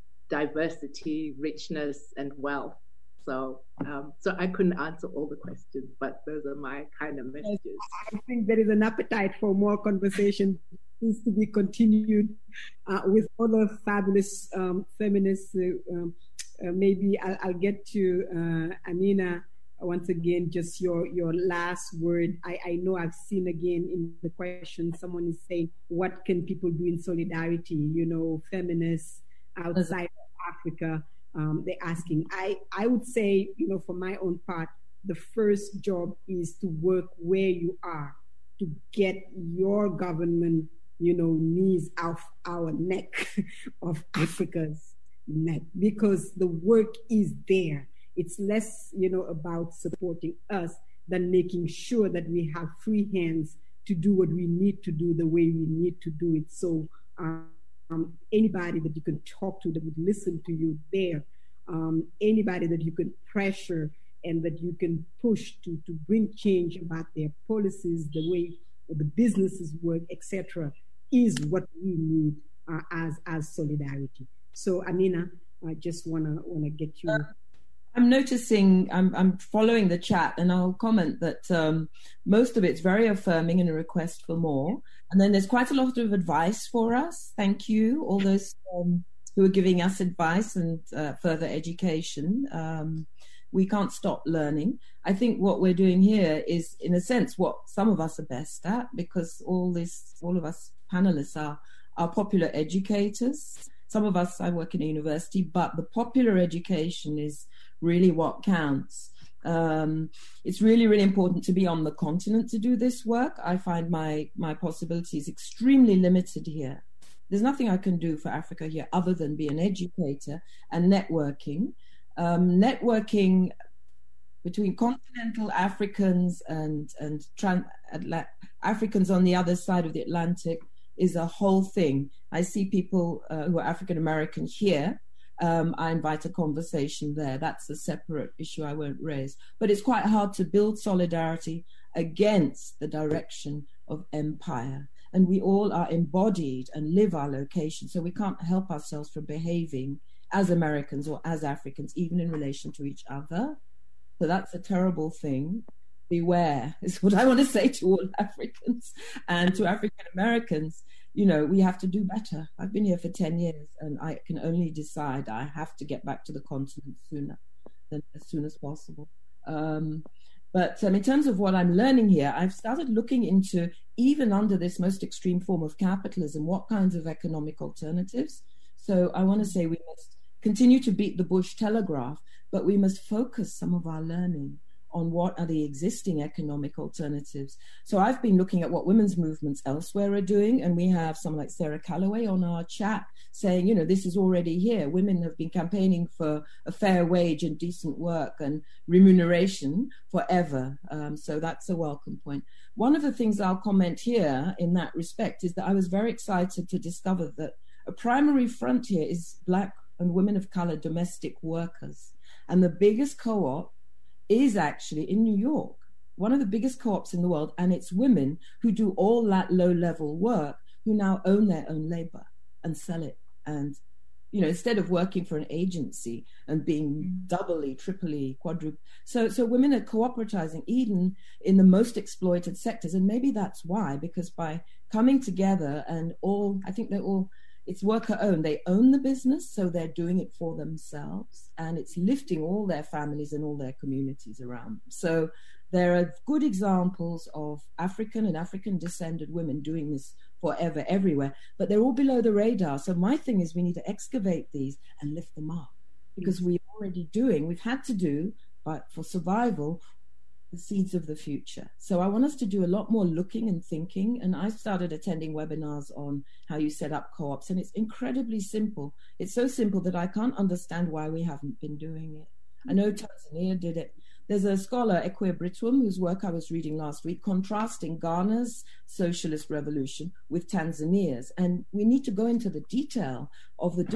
diversity, richness, and wealth. So, um, so I couldn't answer all the questions, but those are my kind of messages. I think there is an appetite for more conversation. Needs to be continued uh, with other fabulous um, feminists. Uh, um, uh, maybe I'll, I'll get to uh, Amina once again. Just your your last word. I, I know I've seen again in the question someone is saying, "What can people do in solidarity?" You know, feminists outside of Africa. Um, they're asking. I, I would say, you know, for my own part, the first job is to work where you are, to get your government, you know, knees off our neck, of Africa's neck, because the work is there. It's less, you know, about supporting us than making sure that we have free hands to do what we need to do the way we need to do it. So, um, Um, anybody that you can talk to that would listen to you there, um, anybody that you can pressure and that you can push to, to bring change about their policies, the way the businesses work, et cetera, is what we need uh, as as solidarity. So, Amina, I just wanna wanna get you. Uh, I'm noticing, I'm I'm following the chat, and I'll comment that um, most of it's very affirming and a request for more. And then there's quite a lot of advice for us. Thank you, all those um, who are giving us advice and uh, further education. Um, we can't stop learning. I think what we're doing here is, in a sense, what some of us are best at, because all this, all of us panelists are, are popular educators. Some of us, I work in a university, but the popular education is really what counts. Um, it's really, really important to be on the continent to do this work. I find my, my possibilities extremely limited here. There's nothing I can do for Africa here other than be an educator and networking. Um, networking between continental Africans and, and trans- Africans on the other side of the Atlantic is a whole thing. I see people uh, who are African American here. Um, I invite a conversation there. That's a separate issue I won't raise. But it's quite hard to build solidarity against the direction of empire. And we all are embodied and live our location, so we can't help ourselves from behaving as Americans or as Africans, even in relation to each other. So that's a terrible thing. Beware is what I want to say to all Africans and to African Americans. You know, we have to do better. I've been here for ten years and I can only decide I have to get back to the continent sooner than as soon as possible. Um, but um, in terms of what I'm learning here, I've started looking into, even under this most extreme form of capitalism, what kinds of economic alternatives. So I want to say we must continue to beat the Bush telegraph, but we must focus some of our learning on what are the existing economic alternatives. So I've been looking at what women's movements elsewhere are doing, and we have someone like Sarah Calloway on our chat saying, you know, this is already here. Women have been campaigning for a fair wage and decent work and remuneration forever. Um, so that's a welcome point. One of the things I'll comment here in that respect is that I was very excited to discover that a primary front here is Black and women of color domestic workers. And the biggest co-op is actually in New York, one of the biggest co-ops in the world, and it's women who do all that low-level work who now own their own labor and sell it. And, you know, instead of working for an agency and being doubly, triply, quadruple. So, so women are cooperating even in the most exploited sectors. And maybe that's why, because by coming together and all, I think they're all, it's worker owned. They own the business, so they're doing it for themselves, and it's lifting all their families and all their communities around them. So there are good examples of African and African descended women doing this forever, everywhere, but they're all below the radar. So my thing is we need to excavate these and lift them up, because we're already doing, we've had to do, but for survival, the seeds of the future. So I want us to do a lot more looking and thinking. And I started attending webinars on how you set up co-ops, and it's incredibly simple. It's so simple that I can't understand why we haven't been doing it. I know Tanzania did it. There's a scholar, Ekwia Britwam, whose work I was reading last week, contrasting Ghana's socialist revolution with Tanzania's. And we need to go into the detail of the different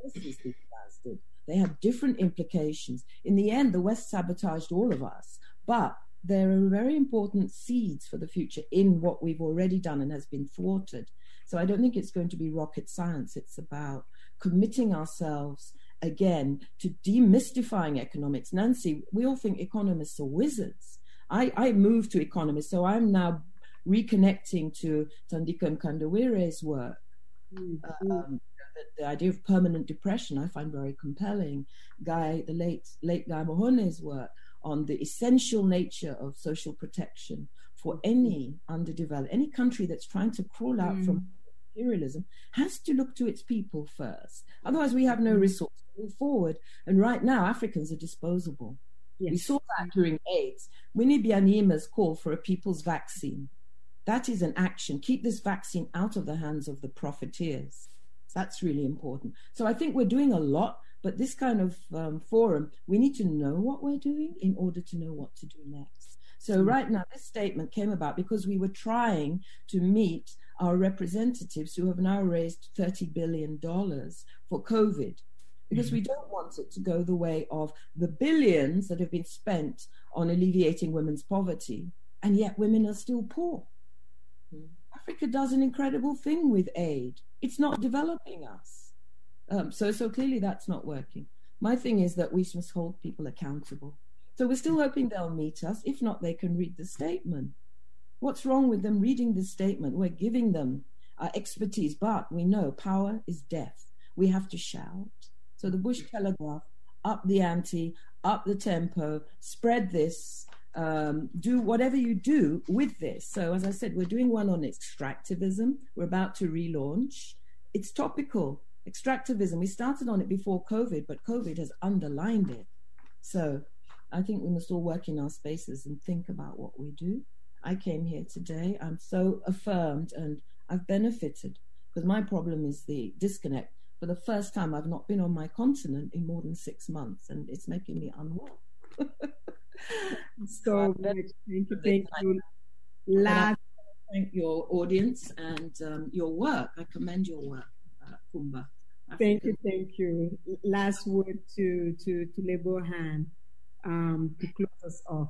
policies these guys did. They had different implications. In the end, the West sabotaged all of us, but there are very important seeds for the future in what we've already done and has been thwarted. So I don't think it's going to be rocket science. It's about committing ourselves again to demystifying economics. Nancy, we all think economists are wizards. I, I moved to economists, so I'm now reconnecting to Thandika Mkandawire's work. Mm-hmm. Um, the, the idea of permanent depression I find very compelling. Guy, the late late Guy Mohone's work on the essential nature of social protection for any underdeveloped, any country that's trying to crawl out mm. from imperialism has to look to its people first. Otherwise, we have no resource to move forward. And right now, Africans are disposable. Yes. We saw that during AIDS. Winnie Byanyama's call for a people's vaccine. That is an action. Keep this vaccine out of the hands of the profiteers. That's really important. So I think we're doing a lot, but this kind of um, forum, we need to know what we're doing in order to know what to do next. So right now, this statement came about because we were trying to meet our representatives who have now raised thirty billion dollars for COVID, because mm-hmm. we don't want it to go the way of the billions that have been spent on alleviating women's poverty, and yet women are still poor. Mm-hmm. Africa does an incredible thing with aid. It's not developing us. Um, so, so clearly that's not working. My thing is that we must hold people accountable. So we're still hoping they'll meet us. If not, they can read the statement. What's wrong with them reading the statement? We're giving them our expertise, but we know power is death. We have to shout. So the Bush Telegraph, up the ante, up the tempo, spread this, um, do whatever you do with this. So as I said, we're doing one on extractivism. We're about to relaunch. It's topical. Extractivism, we started on it before COVID, but COVID has underlined it. So I think we must all work in our spaces and think about what we do. I came here today. I'm so affirmed and I've benefited, because my problem is the disconnect. For the first time, I've not been on my continent in more than six months, and it's making me unwell. So much. Thank you. Thank you. Last, thank your audience and um, your work. I commend your work, uh, Kumba. Thank you. Thank you. Last word to to to Lebohan um, to close us off.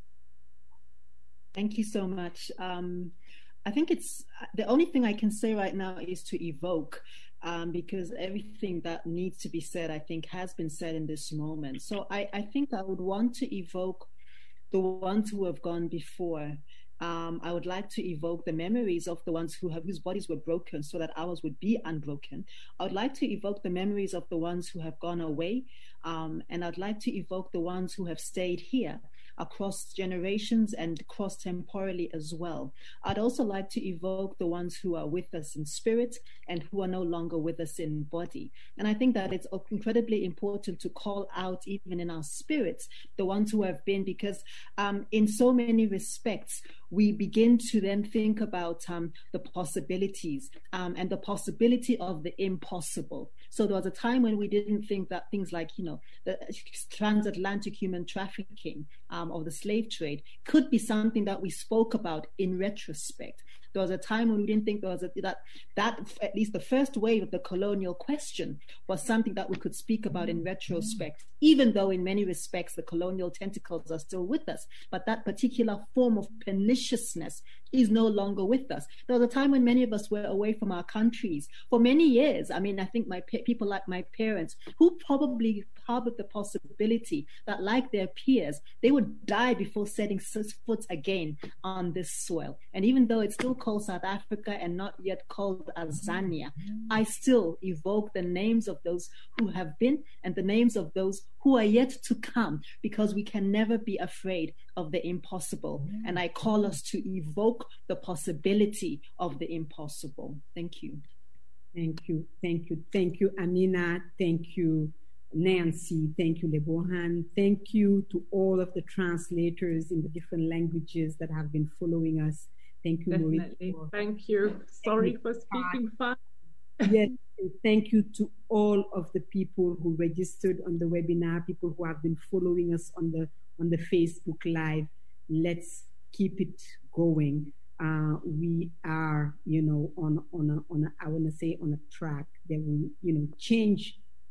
Thank you so much. Um, I think it's the only thing I can say right now is to evoke, um, because everything that needs to be said, I think, has been said in this moment. So I, I think I would want to evoke the ones who have gone before. Um, I would like to evoke the memories of the ones who have, whose bodies were broken so that ours would be unbroken. I would like to evoke the memories of the ones who have gone away. Um, and I'd like to evoke the ones who have stayed here across generations and cross-temporally as well. I'd also like to evoke the ones who are with us in spirit and who are no longer with us in body. And I think that it's incredibly important to call out, even in our spirits, the ones who have been, because um, in so many respects, we begin to then think about um, the possibilities um, and the possibility of the impossible. So there was a time when we didn't think that things like, you know, the transatlantic human trafficking um, or the slave trade could be something that we spoke about in retrospect. There was a time when we didn't think there was a, that, that at least the first wave of the colonial question was something that we could speak about in retrospect, even though in many respects the colonial tentacles are still with us. But that particular form of perniciousness is no longer with us. There was a time when many of us were away from our countries for many years. I mean, I think my people like my parents, who probably harbored the possibility that, like their peers, they would die before setting foot again on this soil. And even though it's still called South Africa and not yet called Azania, I still evoke the names of those who have been and the names of those who are yet to come, because we can never be afraid of the impossible. And I call us to evoke the possibility of the impossible. Thank you. Thank you. Thank you. Thank you, Amina. Thank you, Nancy. Thank you, Lebohan. Thank you to all of the translators in the different languages that have been following us. Thank you, Definitely. Maurice. Thank you. Sorry for speaking fast. Yes, thank you to all of the people who registered on the webinar, people who have been following us on the on the Facebook Live. Let's keep it going. Uh, we are, you know, on on a, on a, I want to say on a track that will, you know, change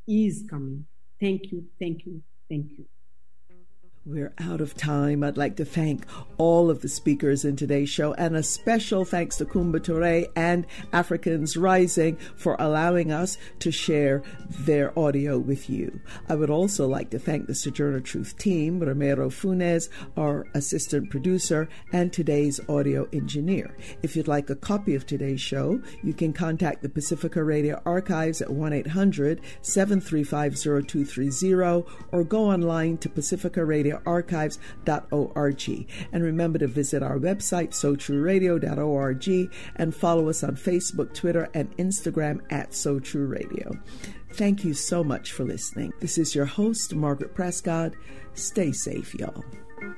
is coming. Thank you, thank you, thank you. We're out of time. I'd like to thank all of the speakers in today's show, and a special thanks to Kumba Touré and Africans Rising for allowing us to share their audio with you. I would also like to thank the Sojourner Truth team, Romero Funes, our assistant producer, and today's audio engineer. If you'd like a copy of today's show, you can contact the Pacifica Radio Archives at one eight hundred, seven three five, zero two three zero or go online to pacifica radio archives dot org. And remember to visit our website, so true radio dot org, and follow us on Facebook, Twitter, and Instagram at So True Radio. Thank you so much for listening. This is your host, Margaret Prescott. Stay safe, y'all.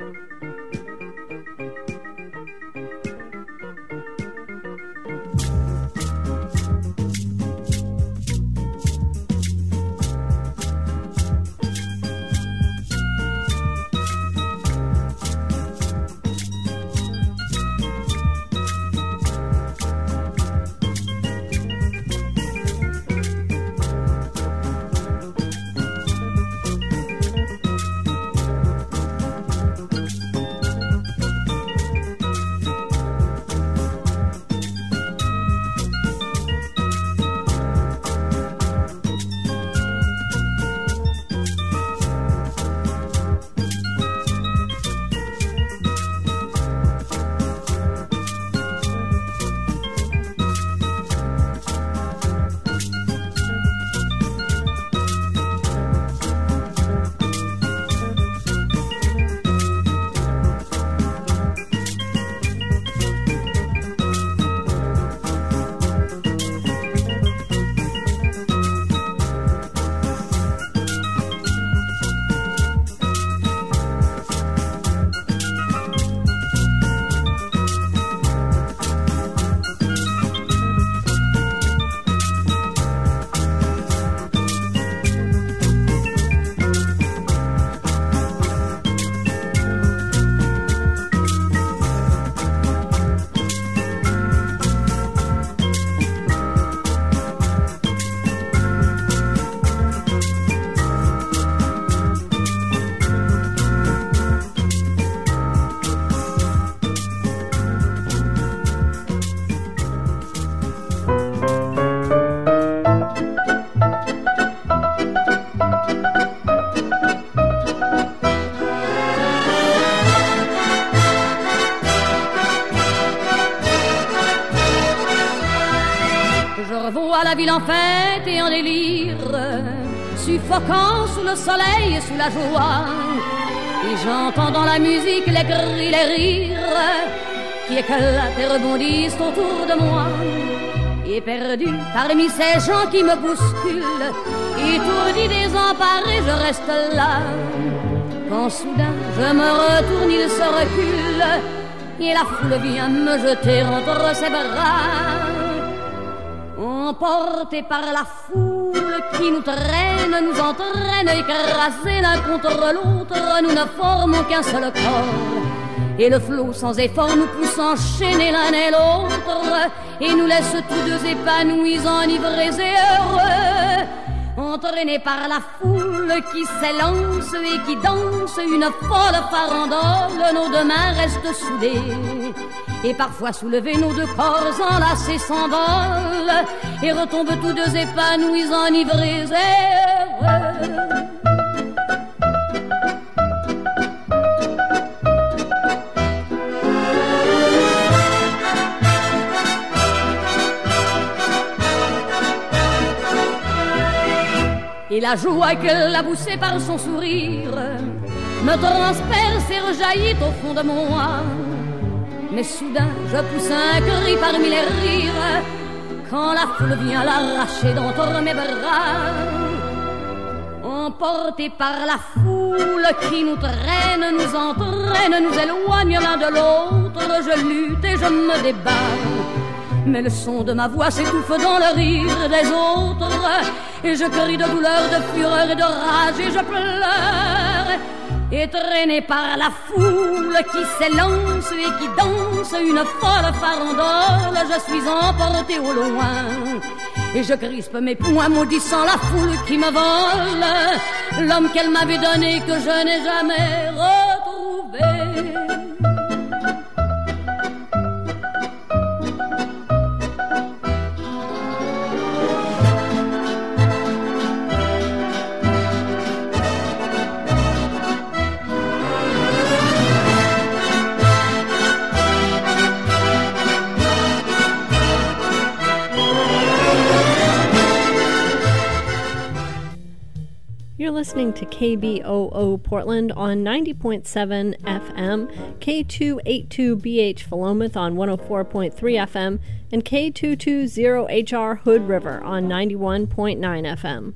La ville en fête et en délire, suffocant sous le soleil et sous la joie. Et j'entends dans la musique les cris, les rires qui éclatent et rebondissent autour de moi. Et perdu parmi ces gens qui me bousculent, étourdi, désemparé, je reste là. Quand soudain je me retourne, il se recule et la foule vient me jeter entre ses bras. Emportés par la foule qui nous traîne, nous entraîne, écrasés l'un contre l'autre, nous ne formons qu'un seul corps. Et le flot sans effort nous pousse enchaîner l'un et l'autre, et nous laisse tous deux épanouis, enivrés et heureux. Entraînés par la foule qui s'élance et qui danse une folle farandole, nos deux mains restent soudées. Et parfois soulevés, nos deux corps enlacés s'envolent et retombent tous deux épanouis, enivrés et heureux. Et la joie qu'elle a poussée par son sourire me transperce et rejaillit au fond de moi. Mais soudain je pousse un cri parmi les rires quand la foule vient l'arracher d'entre mes bras. Emportés par la foule qui nous traîne, nous entraîne, nous éloigne l'un de l'autre, je lutte et je me débat. Mais le son de ma voix s'étouffe dans le rire des autres, et je crie de douleur, de fureur et de rage, et je pleure. Et traîné par la foule qui s'élance et qui danse une folle farandole, je suis emporté au loin. Et je crispe mes poings maudissant la foule qui me vole l'homme qu'elle m'avait donné que je n'ai jamais retrouvé. You're listening to K B O O Portland on ninety point seven F M, K two eighty-two B H Philomath on one oh four point three F M, and K two twenty H R Hood River on ninety-one point nine F M.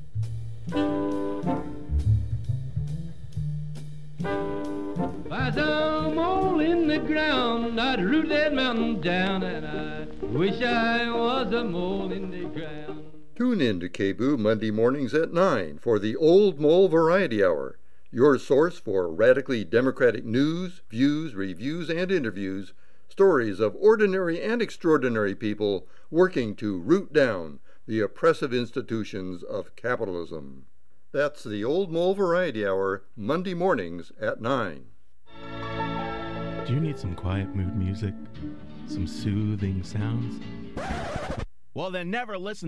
If I saw a mole in the ground, I'd root that mountain down, and I wish I was a mole in the ground. Tune in to K B O O Monday mornings at nine for the Old Mole Variety Hour, your source for radically democratic news, views, reviews, and interviews, stories of ordinary and extraordinary people working to root down the oppressive institutions of capitalism. That's the Old Mole Variety Hour, Monday mornings at nine. Do you need some quiet mood music? Some soothing sounds? Well, then never listen